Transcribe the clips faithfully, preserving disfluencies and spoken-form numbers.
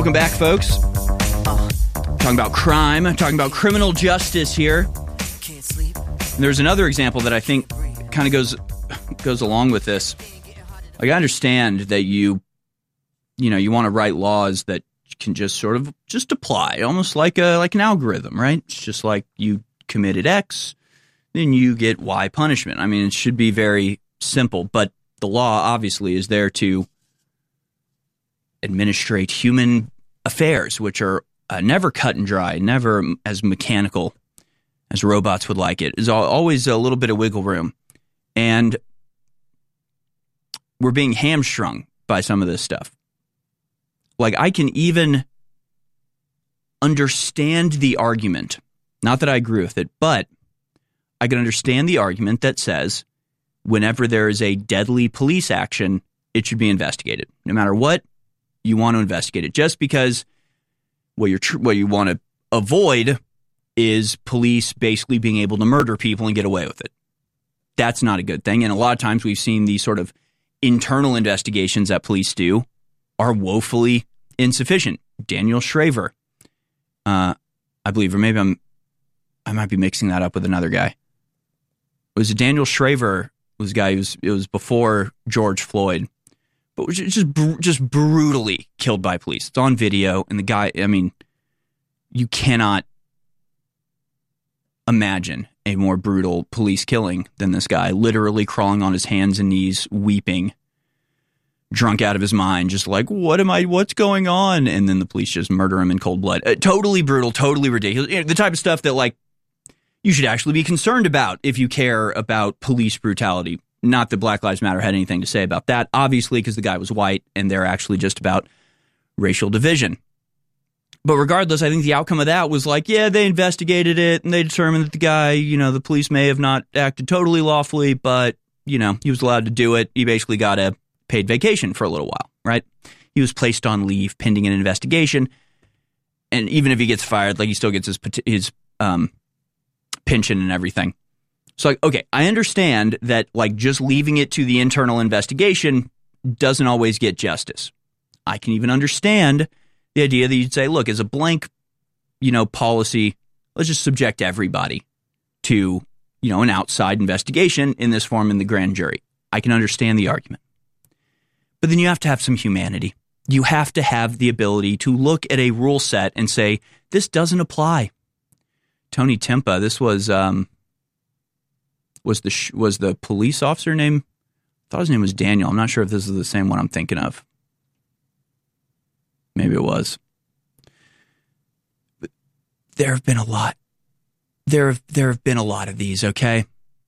Welcome back, folks. Uh, talking about crime, talking about criminal justice here. There's another example that I think kind of goes goes along with this. Like, I understand that you, you know, you want to write laws that can just sort of just apply, almost like a like an algorithm, right? It's just like you committed X, then you get Y punishment. I mean, it should be very simple, but the law obviously is there to administrate human affairs, which are uh, never cut and dry, never as mechanical as robots would like it. There's always a little bit of wiggle room. And we're being hamstrung by some of this stuff. Like, I can even understand the argument, not that I agree with it, but I can understand the argument that says whenever there is a deadly police action, it should be investigated. No matter what, you want to investigate it. Just because what you're tr- what you want to avoid is police basically being able to murder people and get away with it. That's not a good thing. And a lot of times we've seen these sort of internal investigations that police do are woefully insufficient. Daniel Shraver, uh, I believe, or maybe I'm, I might be mixing that up with another guy. It was Daniel Shraver was a guy who was, it was before George Floyd, but was just, just brutally killed by police. It's on video, and the guy, I mean, you cannot imagine a more brutal police killing than this guy, literally crawling on his hands and knees, weeping, drunk out of his mind, just like, what am I, what's going on? And then the police just murder him in cold blood. Uh, totally brutal, totally ridiculous. You know, the type of stuff that, like, you should actually be concerned about if you care about police brutality. Not that Black Lives Matter had anything to say about that, obviously, because the guy was white and they're actually just about racial division. But regardless, I think the outcome of that was like, yeah, they investigated it and they determined that the guy, you know, the police may have not acted totally lawfully, but, you know, he was allowed to do it. He basically got a paid vacation for a little while, right? He was placed on leave pending an investigation. And even if he gets fired, like, he still gets his, his um, pension and everything. So, like, okay, I understand that, like, just leaving it to the internal investigation doesn't always get justice. I can even understand the idea that you'd say, look, as a blank, you know, policy, let's just subject everybody to, you know, an outside investigation in this form in the grand jury. I can understand the argument. But then you have to have some humanity. You have to have the ability to look at a rule set and say, this doesn't apply. Tony Timpa, this was um, was the sh- was the police officer name? I thought his name was Daniel. I'm not sure if this is the same one I'm thinking of. Maybe it was. But there have been a lot. There have, there have been a lot of these, okay?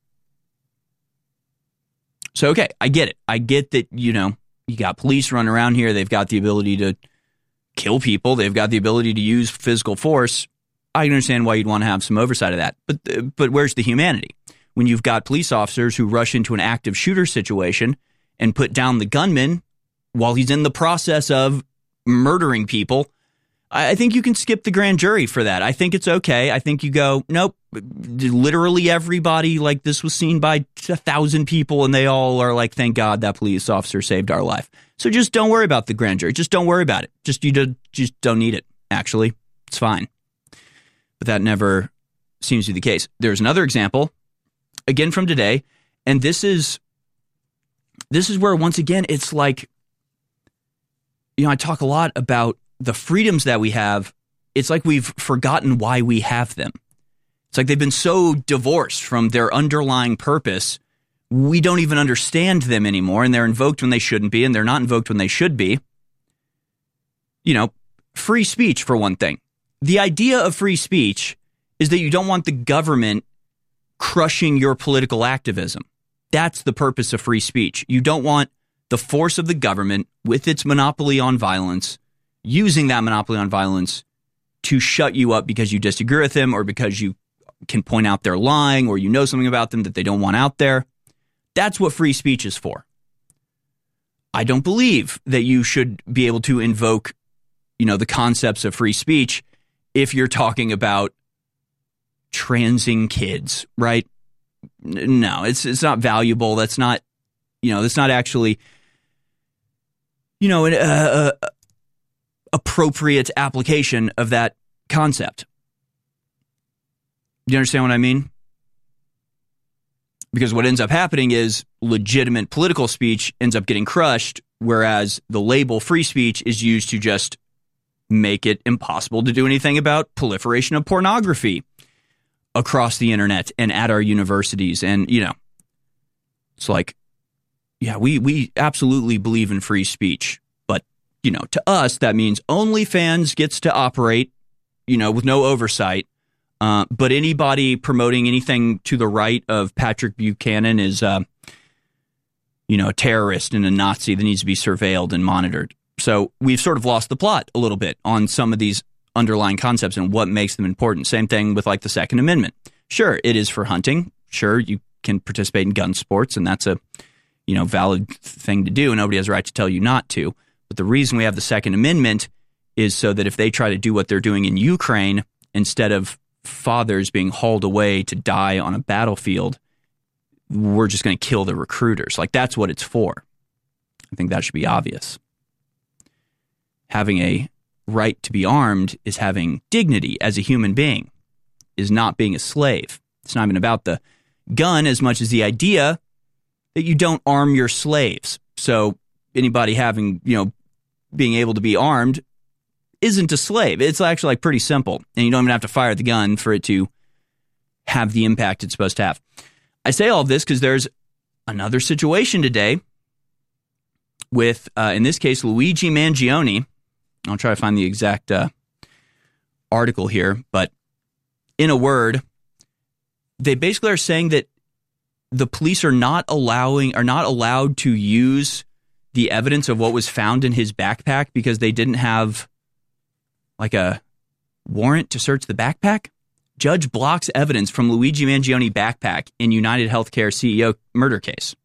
So, okay, I get it. I get that, you know, you got police running around here. They've got the ability to kill people. They've got the ability to use physical force. I can understand why you'd want to have some oversight of that. But, but where's the humanity? When you've got police officers who rush into an active shooter situation and put down the gunman while he's in the process of murdering people, I think you can skip the grand jury for that. I think it's okay. I think you go, nope, literally everybody, like, this was seen by a thousand people and they all are like, thank God that police officer saved our life. So just don't worry about the grand jury. Just don't worry about it. Just you do, just don't need it, actually. It's fine. But that never seems to be the case. There's another example, again from today, and this is this is where, once again, it's like, you know, I talk a lot about the freedoms that we have. It's like we've forgotten why we have them. It's like they've been so divorced from their underlying purpose, we don't even understand them anymore, and they're invoked when they shouldn't be, and they're not invoked when they should be. You know, free speech, for one thing. The idea of free speech is that you don't want the government crushing your political activism. That's the purpose of free speech. You don't want the force of the government, with its monopoly on violence, using that monopoly on violence to shut you up because you disagree with them, or because you can point out they're lying, or you know something about them that they don't want out there. That's what free speech is for. I don't believe that you should be able to invoke, you know, the concepts of free speech if you're talking about transing kids, right? No, it's it's not valuable. That's not, you know, that's not actually, you know, a, a, appropriate application of that concept. Do you understand what I mean? Because what ends up happening is legitimate political speech ends up getting crushed, whereas the label free speech is used to just make it impossible to do anything about proliferation of pornography across the internet and at our universities. And, you know, it's like, yeah, we, we absolutely believe in free speech. But, you know, to us, that means OnlyFans gets to operate, you know, with no oversight. Uh, but anybody promoting anything to the right of Patrick Buchanan is, uh, you know, a terrorist and a Nazi that needs to be surveilled and monitored. So we've sort of lost the plot a little bit on some of these underlying concepts and what makes them important. Same thing with like the Second Amendment. Sure, it is for hunting. Sure, you can participate in gun sports, and that's a, you know, valid thing to do. Nobody has a right to tell you not to. But the reason we have the Second Amendment is so that if they try to do what they're doing in Ukraine, instead of fathers being hauled away to die on a battlefield, we're just going to kill the recruiters. Like, that's what it's for. I think that should be obvious. Having a right to be armed is having dignity as a human being, is not being a slave. It's not even about the gun as much as the idea that you don't arm your slaves. So anybody having, you know, being able to be armed isn't a slave. It's actually like pretty simple, and you don't even have to fire the gun for it to have the impact it's supposed to have. I say all of this because there's another situation today with, uh, in this case, Luigi Mangione. I'll try to find the exact uh, article here, but in a word, they basically are saying that the police are not allowing, are not allowed to use the evidence of what was found in his backpack because they didn't have like a warrant to search the backpack. Judge blocks evidence from Luigi Mangione backpack in United Healthcare C E O murder case.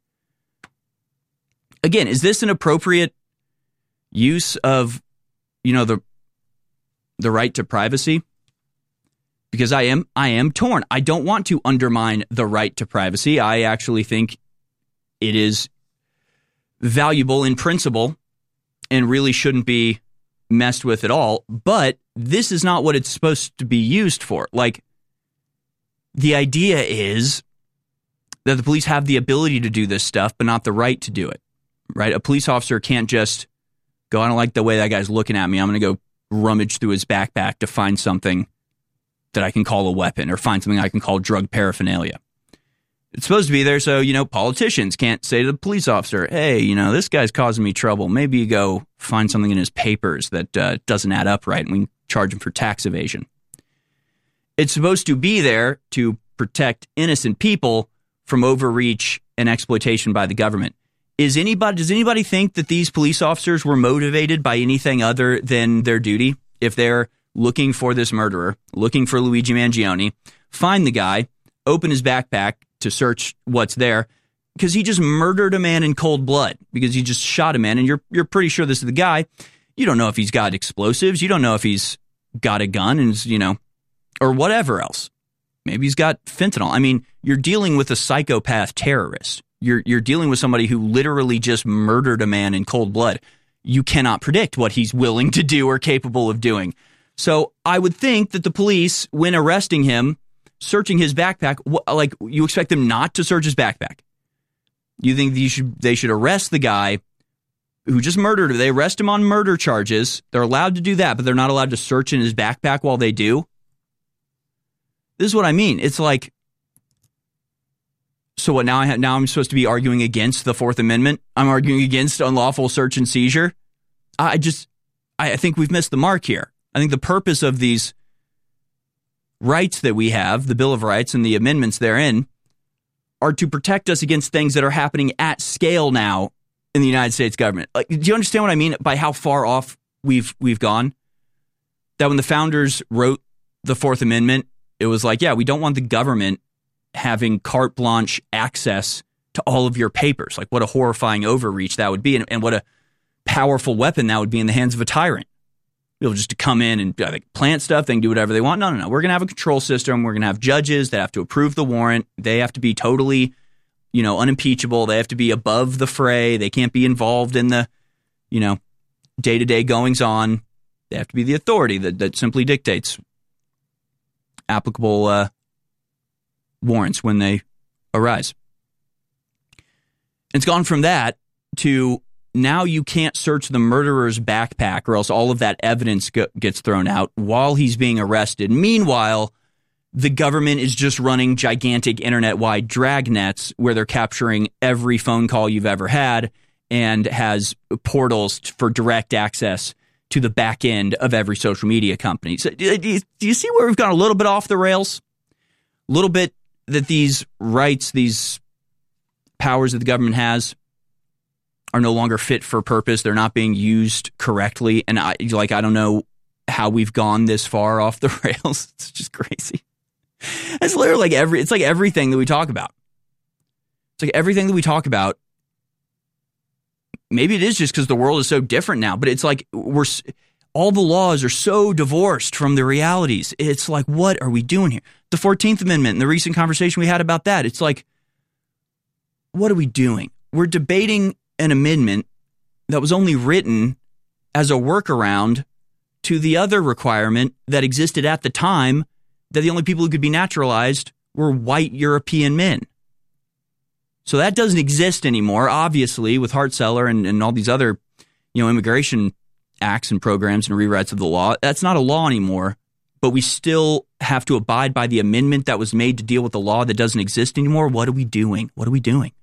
Again, is this an appropriate use of, you know, the the right to privacy? Because I am I am torn. I don't want to undermine the right to privacy. I actually think it is valuable in principle and really shouldn't be messed with at all, but this is not what it's supposed to be used for. Like, the idea is that the police have the ability to do this stuff, but not the right to do it, right? A police officer can't just go, I don't like the way that guy's looking at me, I'm going to go rummage through his backpack to find something that I can call a weapon or find something I can call drug paraphernalia. It's supposed to be there so, you know, politicians can't say to the police officer, hey, you know, this guy's causing me trouble. Maybe you go find something in his papers that uh, doesn't add up right and we can charge him for tax evasion. It's supposed to be there to protect innocent people from overreach and exploitation by the government. Is anybody, does anybody think that these police officers were motivated by anything other than their duty? If they're looking for this murderer, looking for Luigi Mangione, find the guy, open his backpack to search what's there, because he just murdered a man in cold blood, because he just shot a man, and you're you're pretty sure this is the guy. You don't know if he's got explosives. You don't know if he's got a gun, and you know, or whatever else. Maybe he's got fentanyl. I mean, you're dealing with a psychopath terrorist. You're you're dealing with somebody who literally just murdered a man in cold blood. You cannot predict what he's willing to do or capable of doing. So I would think that the police, when arresting him, searching his backpack, like, you expect them not to search his backpack? You think you should they should arrest the guy who just murdered him? They arrest him on murder charges. They're allowed to do that, but they're not allowed to search in his backpack while they do. This is what I mean. It's like, so what? Now I have, now I'm supposed to be arguing against the Fourth Amendment. I'm arguing against unlawful search and seizure. I just, I think we've missed the mark here. I think the purpose of these rights that we have, the Bill of Rights and the amendments therein, are to protect us against things that are happening at scale now in the United States government. Like, do you understand what I mean by how far off we've we've gone? That when the founders wrote the Fourth Amendment, it was like, yeah, we don't want the government having carte blanche access to all of your papers. Like, what a horrifying overreach that would be, and, and what a powerful weapon that would be in the hands of a tyrant. Able just to come in and uh, like, plant stuff, they can do whatever they want. No, no, no. We're going to have a control system. We're going to have judges that have to approve the warrant. They have to be totally, you know, unimpeachable. They have to be above the fray. They can't be involved in the, you know, day-to-day goings-on. They have to be the authority that, that simply dictates applicable uh, warrants when they arise. It's gone from that to now you can't search the murderer's backpack or else all of that evidence go- gets thrown out while he's being arrested. Meanwhile, the government is just running gigantic internet-wide dragnets where they're capturing every phone call you've ever had and has portals for direct access to the back end of every social media company. So do you, do you see where we've gone a little bit off the rails? A little bit that these rights, these powers that the government has are no longer fit for purpose. They're not being used correctly. And I like I don't know how we've gone this far off the rails. It's just crazy. It's literally like every it's like everything that we talk about. It's like everything that we talk about. Maybe it is just because the world is so different now, but it's like we're all the laws are so divorced from the realities. It's like, what are we doing here? The fourteenth Amendment and the recent conversation we had about that. It's like, what are we doing? We're debating an amendment that was only written as a workaround to the other requirement that existed at the time that the only people who could be naturalized were white European men. So that doesn't exist anymore, obviously, with Hart-Celler and, and all these other, you know, immigration acts and programs and rewrites of the law. That's not a law anymore, but we still have to abide by the amendment that was made to deal with the law that doesn't exist anymore. What are we doing? What are we doing?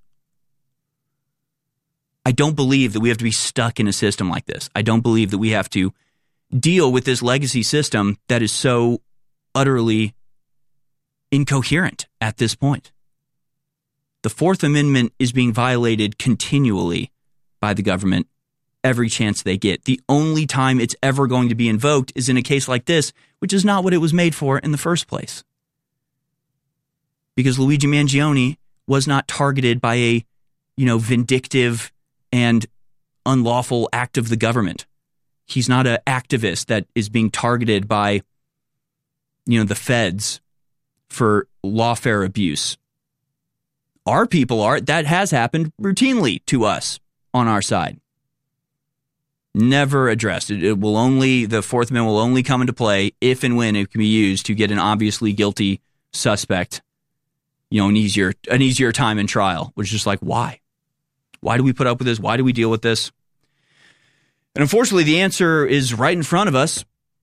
I don't believe that we have to be stuck in a system like this. I don't believe that we have to deal with this legacy system that is so utterly incoherent at this point. The Fourth Amendment is being violated continually by the government every chance they get. The only time it's ever going to be invoked is in a case like this, which is not what it was made for in the first place. Because Luigi Mangione was not targeted by a, you know, vindictive and unlawful act of the government. He's not an activist that is being targeted by, you know, the feds for lawfare abuse. Our people are. That has happened routinely to us on our side. Never addressed. It, it will only, the Fourth Amendment will only come into play if and when it can be used to get an obviously guilty suspect, you know, an easier, an easier time in trial, which is just like, why? Why do we put up with this? Why do we deal with this? And unfortunately, the answer is right in front of us.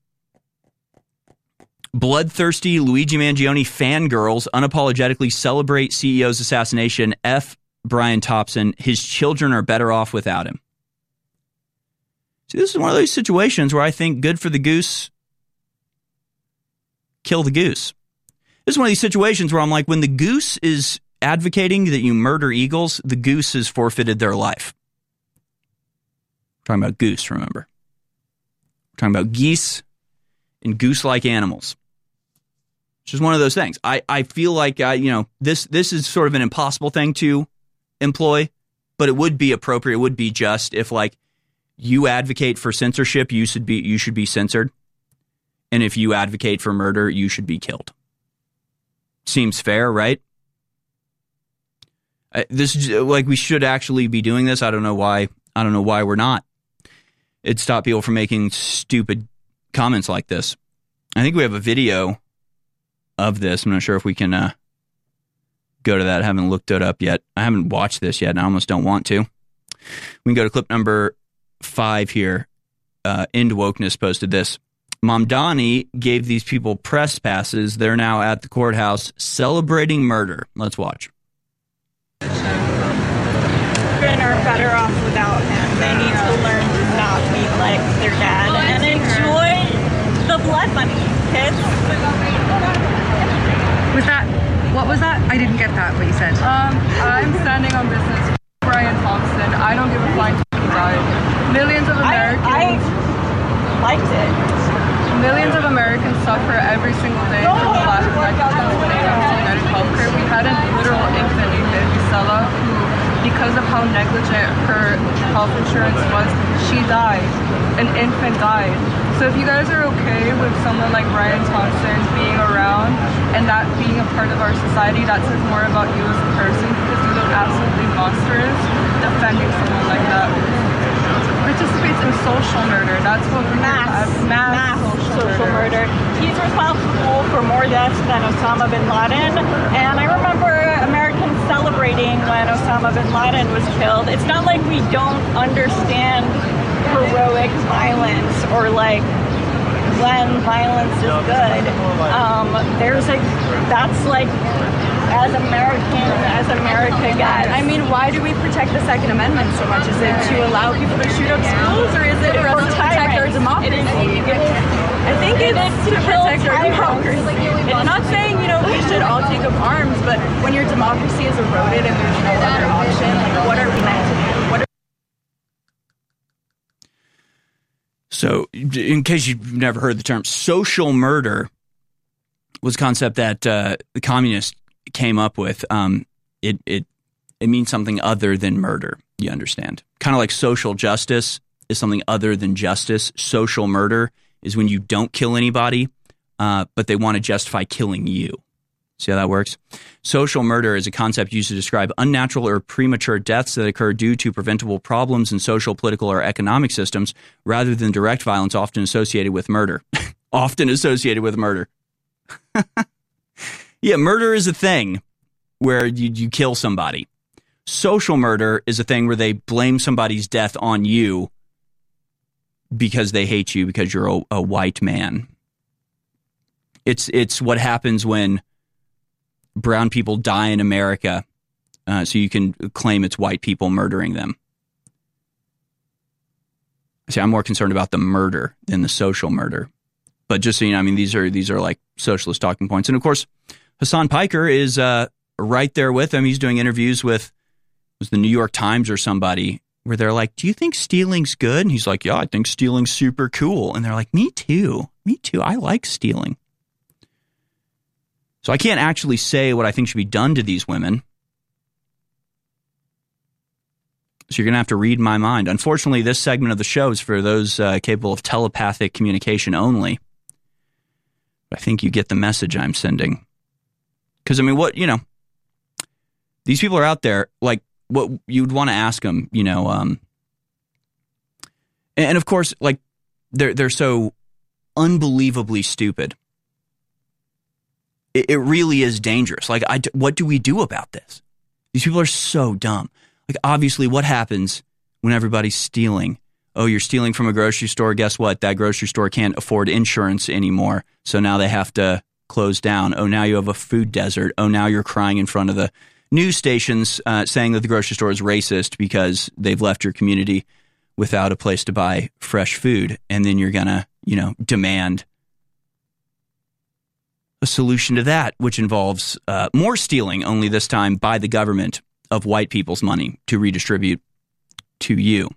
Bloodthirsty Luigi Mangione fangirls unapologetically celebrate C E O's assassination. F. Brian Thompson. His children are better off without him. See, this is one of those situations where I think good for the goose, kill the goose. This is one of these situations where I'm like, when the goose is advocating that you murder eagles, the goose has forfeited their life. We're talking about goose, remember? We're talking about geese and goose-like animals. It's just one of those things. I, I feel like, I, you know, this this is sort of an impossible thing to employ, but it would be appropriate, it would be just if, like, you advocate for censorship, you should be you should be censored. And if you advocate for murder, you should be killed. Seems fair, right? Uh, this like we should actually be doing this. I don't know why. I don't know why we're not. It'd stop people from making stupid comments like this. I think we have a video of this. I'm not sure if we can uh, go to that. I haven't looked it up yet. I haven't watched this yet, and I almost don't want to. We can go to clip number five here. Uh, End Wokeness posted this. Mamdani gave these people press passes. They're now at the courthouse celebrating murder. Let's watch. Children are better off without him. They need to learn to not be like their dad and enjoy the blood money, kids. Was that, what was that? I didn't get that, what you said. Um, I'm standing on business with Brian Thompson. I don't give a flying f*** who died. Millions of Americans... I, I liked it. Millions of Americans suffer every single day from the lack of negligence when it comes to United Healthcare. We had a literal infant named Isela who, because of how negligent her health insurance was, she died. An infant died. So if you guys are okay with someone like Brian Thompson being around and that being a part of our society, that says more about you as a person, because you look absolutely monstrous defending someone like that. participates in social murder. That's what we're Mass, mass, mass social murder. He's responsible for more deaths than Osama bin Laden. And I remember Americans celebrating when Osama bin Laden was killed. It's not like we don't understand heroic violence or like when violence is good. Um, there's a, that's like, as American, as America gets. I mean, why do we protect the Second Amendment so much? Is it to allow people to shoot up schools, or is it for us to protect our democracy? I think it's to protect our democracy. It's not saying, you know, we should all take up arms, but when your democracy is eroded and there's no other option, like, what are we meant to do? What are So, in case you've never heard the term, social murder was a concept that uh, the communists came up with. Um, it it it means something other than murder. You understand? Kind of like social justice is something other than justice. Social murder is when you don't kill anybody, uh, but they want to justify killing you. See how that works? Social murder is a concept used to describe unnatural or premature deaths that occur due to preventable problems in social, political, or economic systems, rather than direct violence often associated with murder. often associated with murder. Yeah, murder is a thing where you, you kill somebody. Social murder is a thing where they blame somebody's death on you because they hate you because you're a, a white man. It's it's what happens when brown people die in America, uh, so you can claim it's white people murdering them. See, I'm more concerned about the murder than the social murder. But just so you know, I mean, these are these are like socialist talking points. And of course, Hassan Piker is uh, right there with him. He's doing interviews with was the New York Times or somebody where they're like, "Do you think stealing's good?" And he's like, "Yeah, I think stealing's super cool." And they're like, "Me too. Me too. I like stealing." So I can't actually say what I think should be done to these women. So you're going to have to read my mind. Unfortunately, this segment of the show is for those uh, capable of telepathic communication only. But I think you get the message I'm sending. Because, I mean, what, you know, these people are out there, like, what you'd want to ask them, you know, um, and, and of course, like, they're, they're so unbelievably stupid. It, it really is dangerous. Like, I, what do we do about this? These people are so dumb. Like, obviously, what happens when everybody's stealing? Oh, you're stealing from a grocery store. Guess what? That grocery store can't afford insurance anymore. So now they have to close down. Oh, now you have a food desert. Oh, now you're crying in front of the news stations uh, saying that the grocery store is racist because they've left your community without a place to buy fresh food. And then you're going to, you know, demand a solution to that, which involves uh, more stealing, only this time by the government, of white people's money to redistribute to you.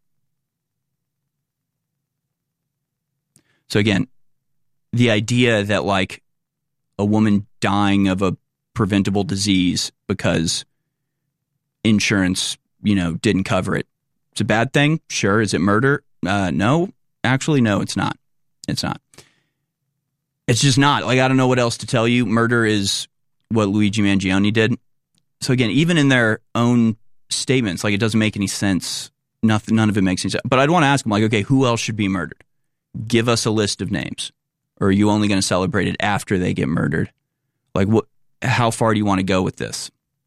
So again, the idea that like a woman dying of a preventable disease because insurance, you know, didn't cover it, it's a bad thing. Sure. Is it murder? Uh, no, actually, no, it's not. It's not. It's just not. Like, I don't know what else to tell you. Murder is what Luigi Mangione did. So again, even in their own statements, like, it doesn't make any sense. Nothing, none of it makes any sense. But I'd want to ask them, like, okay, who else should be murdered? Give us a list of names. Or are you only going to celebrate it after they get murdered? Like, what? How far do you want to go with this?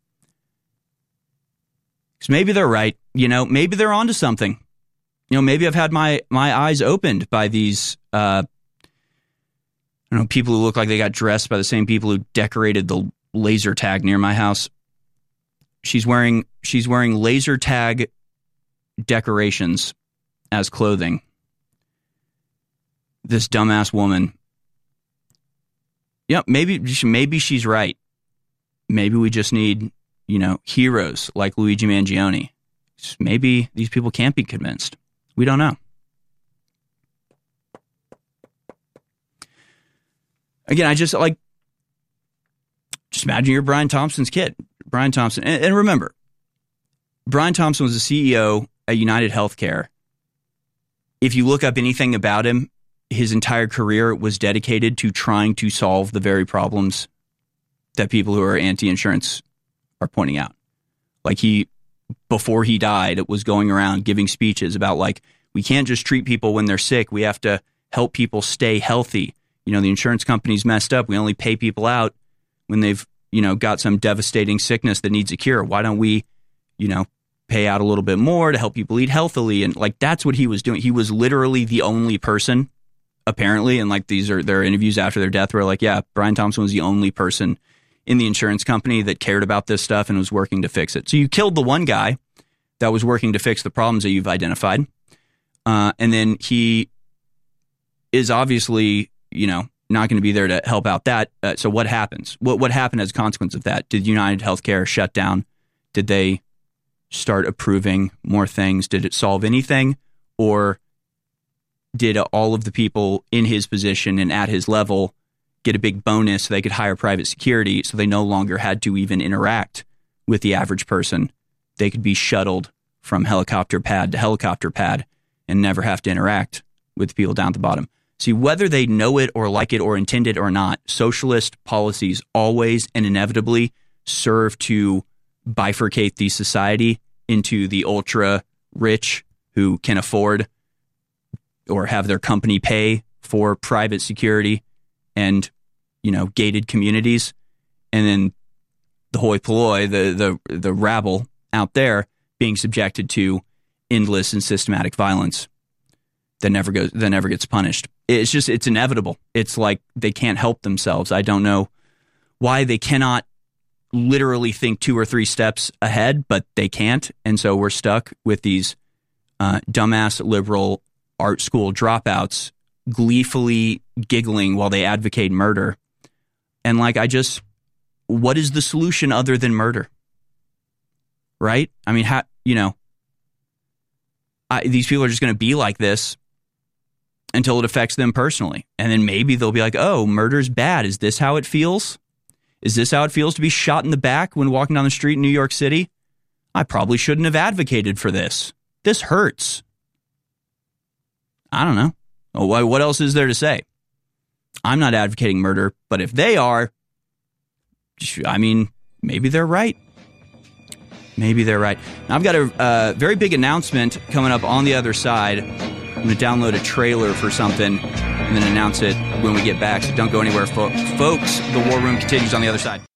Because maybe they're right. You know, maybe they're onto something. You know, maybe I've had my my eyes opened by these, uh, I don't know, people who look like they got dressed by the same people who decorated the laser tag near my house. She's wearing she's wearing laser tag decorations as clothing. This dumbass woman. Yeah, maybe maybe she's right. Maybe we just need, you know, heroes like Luigi Mangione. Maybe these people can't be convinced. We don't know. Again, I just like just imagine you're Brian Thompson's kid. Brian Thompson. And, and remember, Brian Thompson was the C E O at United Healthcare. If you look up anything about him, his entire career was dedicated to trying to solve the very problems that people who are anti-insurance are pointing out. Like, he, before he died, was going around giving speeches about, like, We can't just treat people when they're sick. We have to help people stay healthy. You know, the insurance company's messed up. We only pay people out when they've, you know, got some devastating sickness that needs a cure. Why don't we, you know, pay out a little bit more to help people eat healthily? And like, that's what he was doing. He was literally the only person, apparently. And like, these are their interviews after their death where like, yeah, Brian Thompson was the only person in the insurance company that cared about this stuff and was working to fix it. So you killed the one guy that was working to fix the problems that you've identified. Uh, and then he is obviously, you know, not going to be there to help out that. Uh, so what happens? What what happened as a consequence of that? Did United Healthcare shut down? Did they start approving more things? Did it solve anything? Or did all of the people in his position and at his level get a big bonus so they could hire private security so they no longer had to even interact with the average person? They could be shuttled from helicopter pad to helicopter pad and never have to interact with the people down at the bottom. See, whether they know it or like it or intend it or not, socialist policies always and inevitably serve to bifurcate the society into the ultra rich who can afford or have their company pay for private security and, you know, gated communities, and then the hoi polloi, the the the rabble out there being subjected to endless and systematic violence that never goes that never gets punished. It's just it's inevitable. It's like they can't help themselves. I don't know why they cannot literally think two or three steps ahead, but they can't, and so we're stuck with these uh, dumbass liberal art school dropouts gleefully giggling while they advocate murder. And like, I just, what is the solution other than murder? Right? I mean, how, you know, I, these people are just going to be like this until it affects them personally. And then maybe they'll be like, oh, murder's bad. Is this how it feels? Is this how it feels to be shot in the back when walking down the street in New York City? I probably shouldn't have advocated for this. This hurts. I don't know. Oh, what else is there to say? I'm not advocating murder, but if they are, I mean, maybe they're right. Maybe they're right. Now, I've got a uh, very big announcement coming up on the other side. I'm going to download a trailer for something and then announce it when we get back. So don't go anywhere, fo- folks. The War Room continues on the other side.